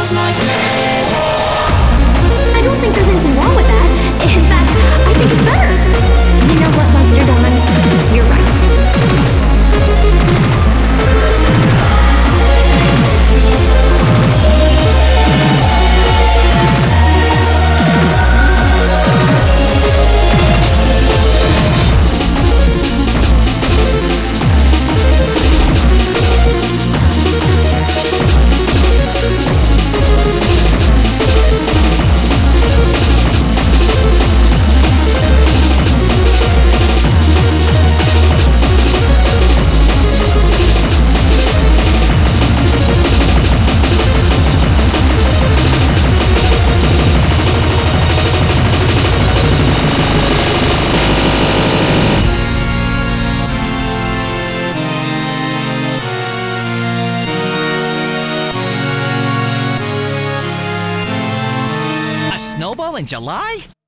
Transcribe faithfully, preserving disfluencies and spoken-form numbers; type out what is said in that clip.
is my turn. I don't think there's anything wrong with that. In fact, I think it's better. You know what, Buster Don? You're right. Snowball in July?